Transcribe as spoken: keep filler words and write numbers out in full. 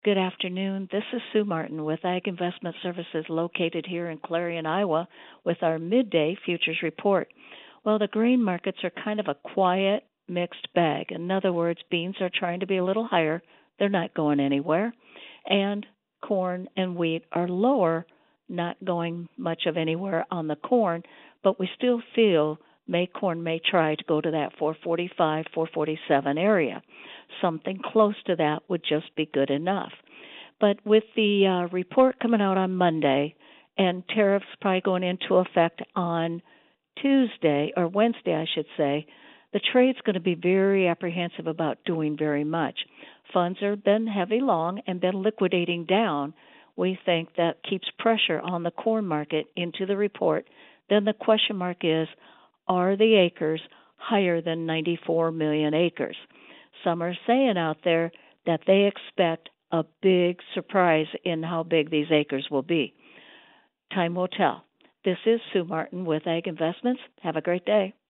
Good afternoon. This is Sue Martin with Ag Investment Services located here in Clarion, Iowa, with our midday futures report. Well, the grain markets are kind of a quiet, mixed bag. In other words, beans are trying to be a little higher, they're not going anywhere. And corn and wheat are lower, not going much of anywhere on the corn, but we still feel May corn may try to go to that four forty-five, four forty-seven area. Something close to that would just be good enough. But with the uh, report coming out on Monday and tariffs probably going into effect on Tuesday or Wednesday, I should say, the trade's going to be very apprehensive about doing very much. Funds have been heavy long and been liquidating down. We think that keeps pressure on the corn market into the report. Then the question mark is, are the acres higher than ninety-four million acres? Some are saying out there that they expect a big surprise in how big these acres will be. Time will tell. This is Sue Martin with Ag Investments. Have a great day.